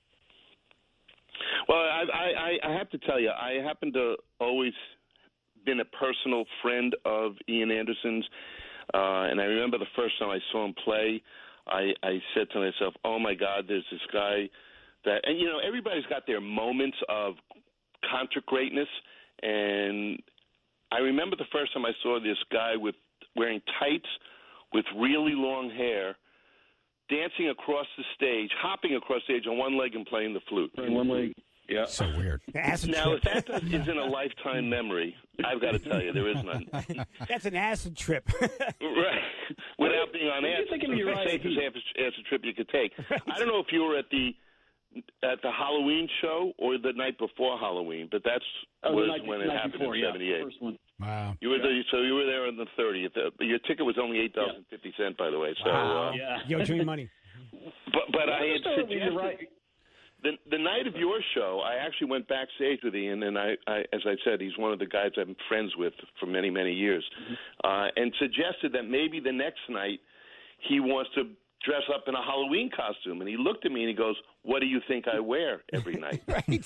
Well, I have to tell you, I happen to always been a personal friend of Ian Anderson's, and I remember the first time I saw him play, I said to myself, "Oh my God, there's this guy that," and everybody's got their moments of concert greatness, and I remember the first time I saw this guy wearing tights with really long hair, dancing across the stage, hopping across stage on one leg and playing the flute. One leg. Yeah. So weird. Now, if that isn't a lifetime memory, I've got to tell you, there is none. That's an acid trip. Right. Without being on acid. It's the safest acid trip you could take. I don't know if you were at the Halloween show or the night before Halloween, but that's when it happened in '78. First one. Wow. You were there on the 30th. Your ticket was only $8.50, by the way. So, Wow. Yo, Jimmy money. But I had suggested the night of your show, I actually went backstage with Ian, and I as I said, he's one of the guys I'm friends with for many, many years, and suggested that maybe the next night he wants to dress up in a Halloween costume. And he looked at me and he goes, "What do you think I wear every night?"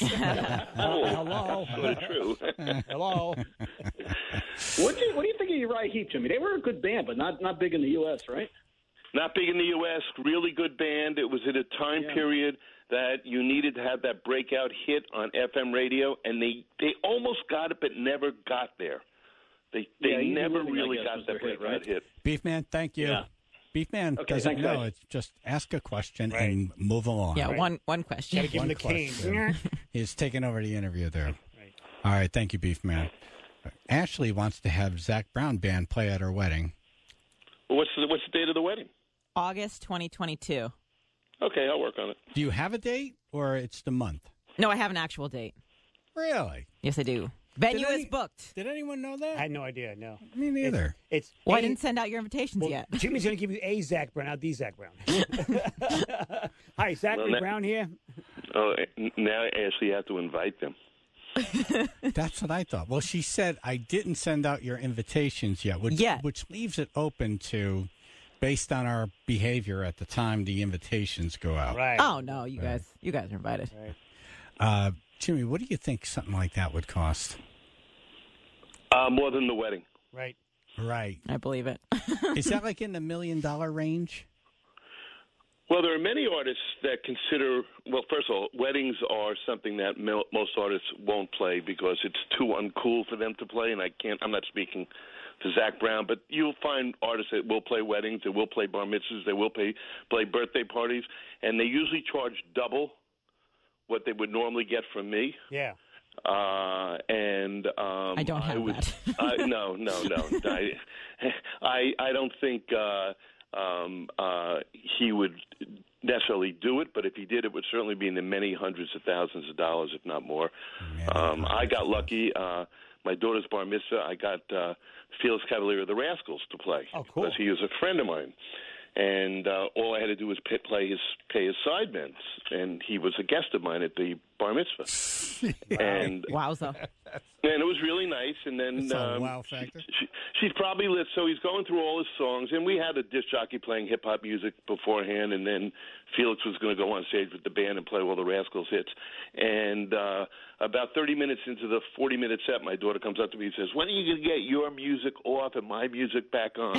Hello. Sort of true. Hello. What do you think of Uriah Heep, Jimmy? They were a good band, but not big in the U.S., right? Not big in the U.S., really good band. It was at a time period that you needed to have that breakout hit on FM radio, and they almost got it but never got there. They never really got that breakout hit. Beefman, thank you. Yeah. Beefman doesn't know. It's just ask a question and move along. Yeah, one question. Gotta give him the cane. He's taking over the interview there. Right. All right, thank you, Beefman. Ashley wants to have Zach Brown Band play at her wedding. Well, what's the date of the wedding? August 2022. Okay, I'll work on it. Do you have a date, or it's the month? No, I have an actual date. Really? Yes, I do. Venue is booked. Did anyone know that? I had no idea, no. Me neither. I didn't send out your invitations yet. Jimmy's going to give you a Zach Brown, not the Zach Brown. Hi, Zachary Brown here. Oh, now Ashley, you have to invite them. That's what I thought. Well, she said, I didn't send out your invitations yet, which leaves it open to, based on our behavior at the time the invitations go out. Right. Oh, no, you guys are invited. Right. Jimmy, what do you think something like that would cost? More than the wedding. Right. Right. I believe it. Is that like in the $1 million range? Well, there are many artists that consider, well, first of all, weddings are something that most artists won't play because it's too uncool for them to play, and I'm not speaking to Zach Brown, but you'll find artists that will play weddings, that will play bar mitzvahs, they will play birthday parties, and they usually charge double what they would normally get from me. Yeah. I don't have that. No. I don't think he would necessarily do it, but if he did, it would certainly be in the many hundreds of thousands of dollars, if not more. I got lucky. My daughter's bar mitzvah, I got Felix Cavalier of the Rascals to play. Oh, cool. Because he was a friend of mine. And all I had to do was pay his sidemen, and he was a guest of mine at the bar mitzvah. And wowza! And it was really nice. And then wow factor. She's probably lit. So he's going through all his songs, and we had a disc jockey playing hip hop music beforehand, and then Felix was going to go on stage with the band and play all the Rascals hits. And about 30 minutes into the 40-minute set, my daughter comes up to me and says, "When are you going to get your music off and my music back on?"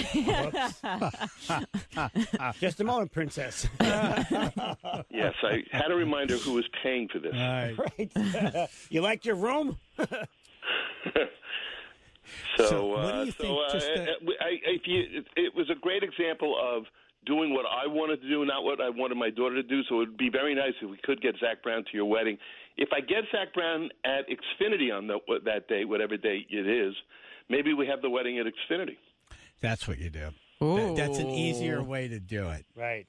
Just a moment, princess. Yes, I had to remind her who was paying for this. Right. You like your room? So what do you think? It was a great example of doing what I wanted to do, not what I wanted my daughter to do. So it would be very nice if we could get Zach Brown to your wedding. if I get Zach Brown at Xfinity on that day, whatever day it is, maybe we have the wedding at Xfinity. That's what you do. Ooh. That's an easier way to do it. Right.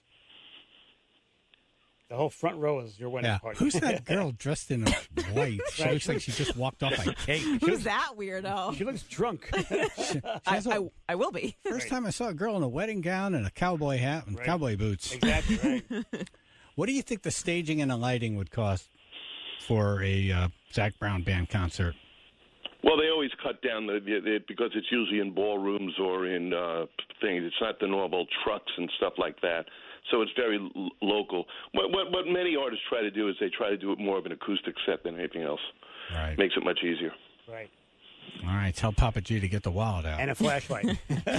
The whole front row is your wedding party. Who's that girl dressed in white? She looks like she just walked off a cake. Who's that weirdo? She looks drunk. I will be. First time I saw a girl in a wedding gown and a cowboy hat and cowboy boots. Exactly right. What do you think the staging and the lighting would cost for a Zach Brown Band concert? Well, they always cut down because it's usually in ballrooms or in things. It's not the normal trucks and stuff like that. So it's very local. What many artists try to do is they try to do it more of an acoustic set than anything else. Right. Makes it much easier. Right. All right, tell Papa G to get the wallet out. And a flashlight.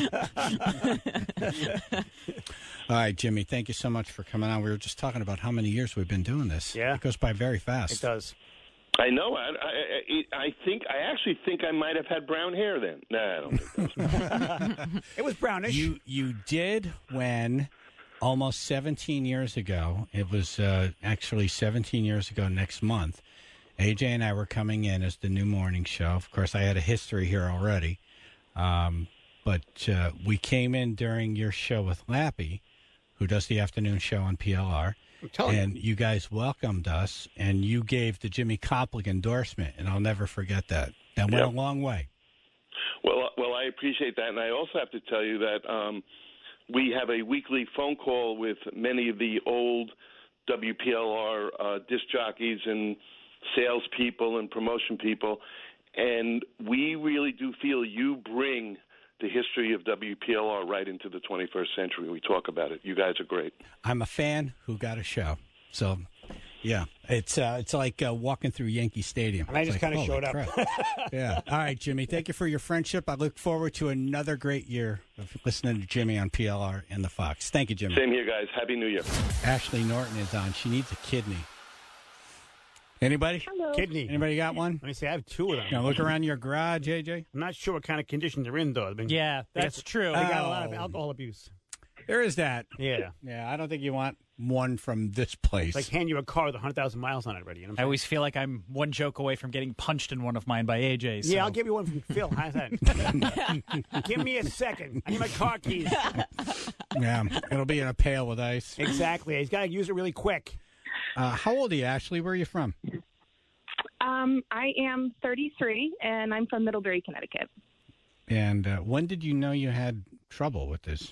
All right, Jimmy, thank you so much for coming on. We were just talking about how many years we've been doing this. Yeah. It goes by very fast. It does. I know. I actually think I might have had brown hair then. Nah, I don't think that was. It was brownish. You did when almost 17 years ago, it was actually 17 years ago next month, AJ and I were coming in as the new morning show. Of course, I had a history here already. But we came in during your show with Lappy, who does the afternoon show on PLR. And you guys welcomed us, and you gave the Jimmy Koplik endorsement, and I'll never forget that. That went a long way. Well, I appreciate that, and I also have to tell you that we have a weekly phone call with many of the old WPLR disc jockeys and salespeople and promotion people, and we really do feel you bring the history of WPLR right into the 21st century. We talk about it. You guys are great. I'm a fan who got a show. So, yeah, it's like walking through Yankee Stadium. And I just kind of showed up. Yeah. All right, Jimmy, thank you for your friendship. I look forward to another great year of listening to Jimmy on PLR and the Fox. Thank you, Jimmy. Same here, guys. Happy New Year. Ashley Norton is on. She needs a kidney. Anybody? Hello. Kidney. Anybody got one? Let me see. I have two of them. Now look around your garage, AJ. I'm not sure what kind of condition they're in, though. Yeah, that's true. They got a lot of alcohol abuse. There is that. Yeah. Yeah, I don't think you want one from this place. It's like hand you a car with 100,000 miles on it already. You know what I always feel like I'm one joke away from getting punched in one of mine by AJ. So. Yeah, I'll give you one from Phil. How's that? Give me a second. I need my car keys. Yeah, it'll be in a pail with ice. Exactly. He's got to use it really quick. How old are you, Ashley? Where are you from? I am 33, and I'm from Middlebury, Connecticut. And when did you know you had trouble with this?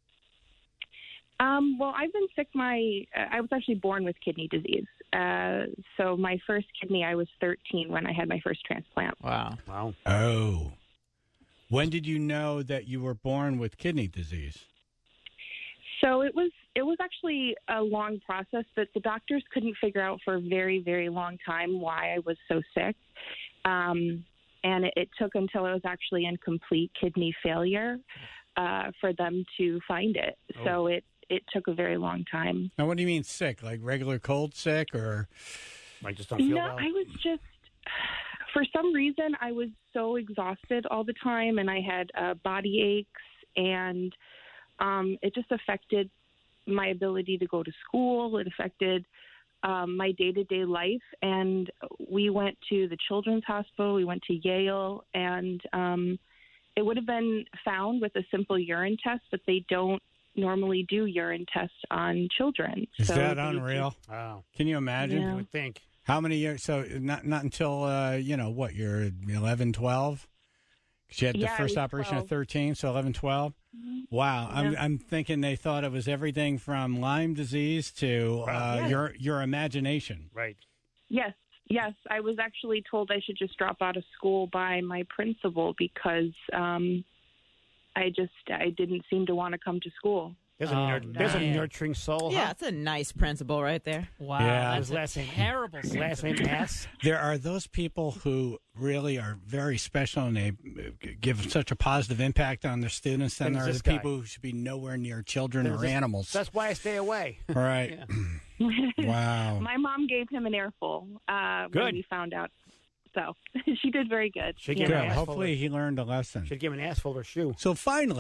Well, I've been sick. I was actually born with kidney disease. So my first kidney, I was 13 when I had my first transplant. Wow. Oh. When did you know that you were born with kidney disease? So it was actually a long process, but the doctors couldn't figure out for a very, very long time why I was so sick. And it took until I was actually in complete kidney failure for them to find it. Oh. So it took a very long time. Now, what do you mean sick? Like regular cold sick, or I just don't feel well? I was just, for some reason, I was so exhausted all the time, and I had body aches, and it just affected my ability to go to school. It affected my day-to-day life, and we went to the Children's Hospital. We went to Yale, and it would have been found with a simple urine test, but they don't normally do urine tests on children. Is that unreal? Wow. Can you imagine? Yeah. You would think. How many years? So not until, you're 11, 12? Because you had the first operation 12. at 13, so 11, 12? Mm-hmm. Wow. Yeah. I'm thinking they thought it was everything from Lyme disease to your imagination. Right. Yes. I was actually told I should just drop out of school by my principal because I didn't seem to want to come to school. There's a nurturing soul. Yeah, huh? it's a nice principal right there. Wow, Yeah. that's a terrible. His last name Ass. There are those people who really are very special, and they give such a positive impact on their students. And there are the people who should be nowhere near children or animals. That's why I stay away. Right. Wow. My mom gave him an earful when we found out. So she did very good. Should give him an ass Hopefully he learned a lesson. Should give him an ass full of shoe. So finally,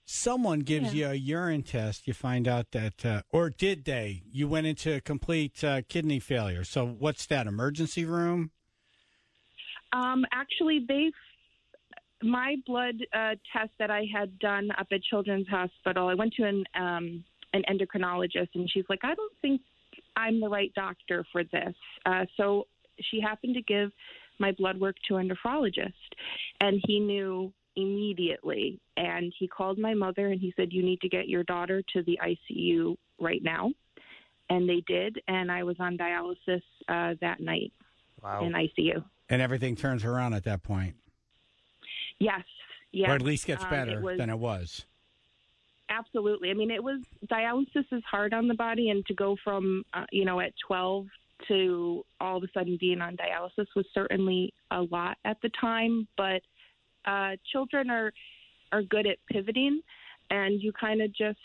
someone gives you a urine test, you find out that, or did they? You went into complete kidney failure. So what's that, emergency room? Actually, my blood test that I had done up at Children's Hospital, I went to an endocrinologist, and she's like, I don't think I'm the right doctor for this. So she happened to give my blood work to a nephrologist, and he knew immediately. And he called my mother, and he said, you need to get your daughter to the ICU right now. And they did, and I was on dialysis that night in ICU. And everything turns around at that point. Yes. Or at least gets better than it was. Absolutely. I mean, dialysis is hard on the body, and to go from, at 12 to all of a sudden being on dialysis was certainly a lot at the time. But children are good at pivoting, and you kind of just,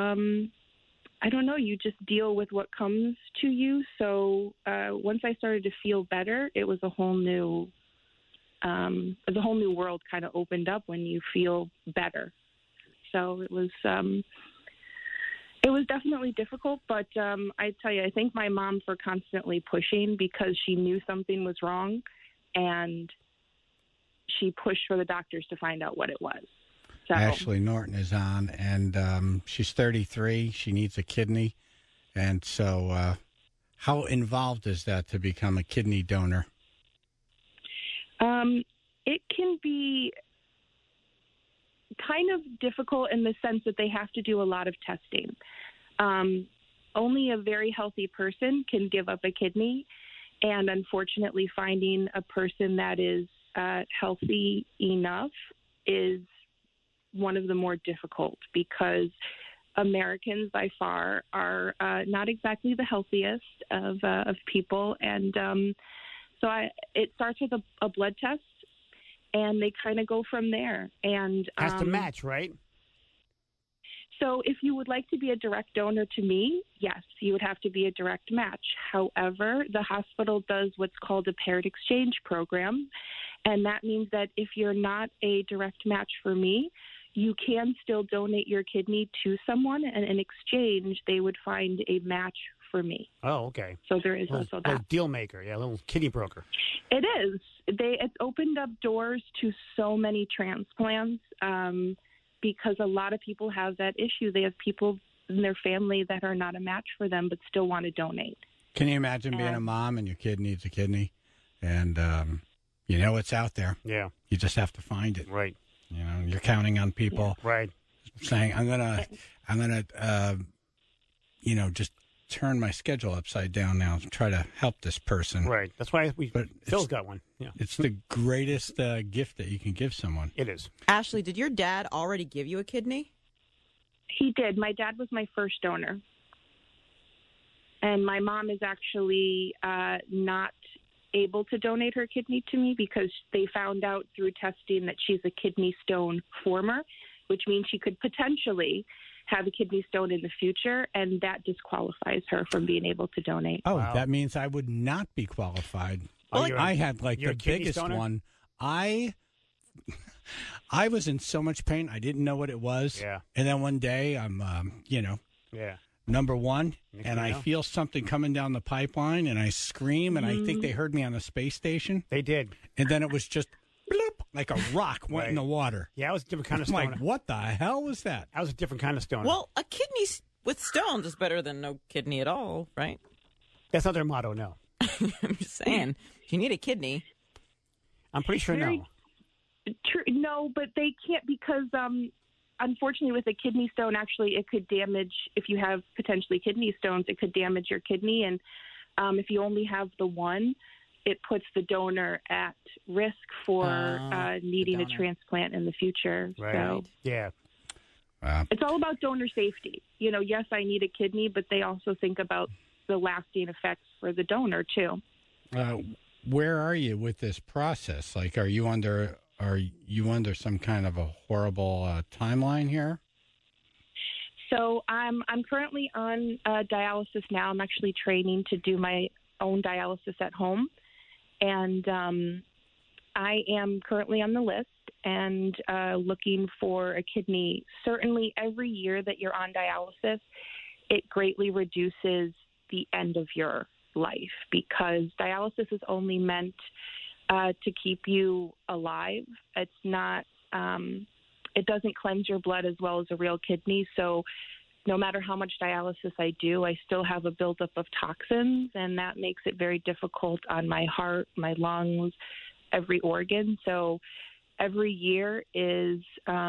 you just deal with what comes to you. So once I started to feel better, it was a whole new world kind of opened up when you feel better. So it was definitely difficult, but I tell you, I thank my mom for constantly pushing, because she knew something was wrong, and she pushed for the doctors to find out what it was. So, Ashley Norton is on, and she's 33. She needs a kidney. And so how involved is that to become a kidney donor? It can be kind of difficult in the sense that they have to do a lot of testing. Only a very healthy person can give up a kidney, and unfortunately finding a person that is healthy enough is one of the more difficult, because Americans by far are not exactly the healthiest of people, and so it starts with a blood test, and they kind of go from there. And has to match, right? So if you would like to be a direct donor to me, yes, you would have to be a direct match. However, the hospital does what's called a paired exchange program, and that means that if you're not a direct match for me, you can still donate your kidney to someone, and in exchange, they would find a match for me. Oh, okay. So there is also that. A deal maker, a little kidney broker. It is. It's opened up doors to so many transplants, because a lot of people have that issue. They have people in their family that are not a match for them but still want to donate. Can you imagine being a mom and your kid needs a kidney, and it's out there? Yeah. You just have to find it. Right. You're counting on people. Yeah. Right. Saying, I'm gonna just turn my schedule upside down now to try to help this person. Right. That's why Phil's got one. Yeah. It's the greatest gift that you can give someone. It is. Ashley, did your dad already give you a kidney? He did. My dad was my first donor. And my mom is actually not able to donate her kidney to me, because they found out through testing that she's a kidney stone former, which means she could potentially have a kidney stone in the future, and that disqualifies her from being able to donate. Oh, wow. That means I would not be qualified. I had the biggest one. I was in so much pain, I didn't know what it was. Yeah. And then one day I'm, number one, and I feel something coming down the pipeline, and I scream, and I think they heard me on the space station. They did. And then it was just bloop, like a rock went in the water. Yeah, it was a different kind of stone. Like, what the hell was that? That was a different kind of stone. Well, a kidney with stones is better than no kidney at all, right? That's not their motto, no. I'm just saying, if you need a kidney. I'm pretty sure no. True, no, but they can't, because unfortunately with a kidney stone, actually it could damage, if you have potentially kidney stones, it could damage your kidney. And if you only have the one, it puts the donor at risk for needing a transplant in the future. Right. So yeah. It's all about donor safety. Yes, I need a kidney, but they also think about the lasting effects for the donor too. Where are you with this process? Like, are you under some kind of a horrible timeline here? So I'm currently on dialysis now. I'm actually training to do my own dialysis at home, and I am currently on the list and looking for a kidney. Certainly every year that you're on dialysis, it greatly reduces the end of your life because dialysis is only meant to keep you alive. It's not, it doesn't cleanse your blood as well as a real kidney. So no matter how much dialysis I do, I still have a buildup of toxins, and that makes it very difficult on my heart, my lungs, every organ. So every year is,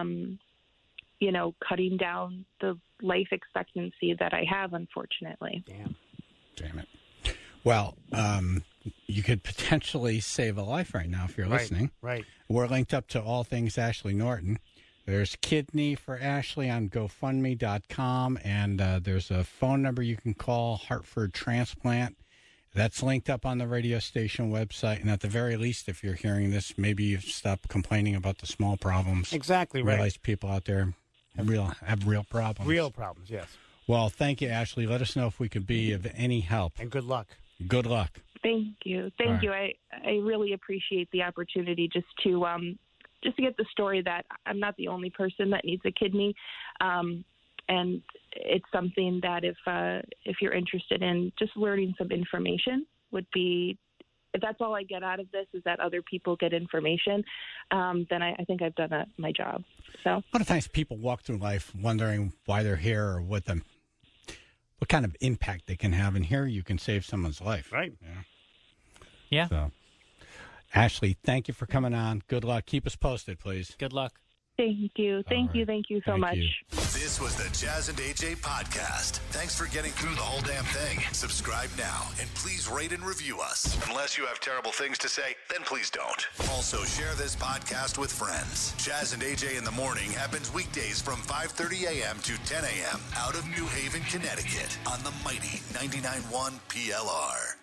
cutting down the life expectancy that I have, unfortunately. Damn it. Well, you could potentially save a life right now if you're listening. Right. We're linked up to all things Ashley Norton. There's Kidney for Ashley on GoFundMe.com, and there's a phone number you can call, Hartford Transplant. That's linked up on the radio station website. And at the very least, if you're hearing this, maybe you stop complaining about the small problems. Exactly right. Realize people out there have real problems. Real problems, yes. Well, thank you, Ashley. Let us know if we could be of any help. And good luck. Good luck. Thank you. Thank you. I really appreciate the opportunity just to get the story that I'm not the only person that needs a kidney. And it's something that if you're interested in just learning some information would be, if that's all I get out of this is that other people get information, then I think I've done my job. So a lot of times people walk through life wondering why they're here or what kind of impact they can have. And here you can save someone's life. Right. Yeah. So, Ashley, thank you for coming on. Good luck. Keep us posted, please. Good luck. Thank you. Thank you so much. This was the Jazz and AJ podcast. Thanks for getting through the whole damn thing. Subscribe now and please rate and review us. Unless you have terrible things to say, then please don't. Also, share this podcast with friends. Jazz and AJ in the Morning happens weekdays from 5:30 a.m. to 10 a.m. out of New Haven, Connecticut on the mighty 99.1 PLR.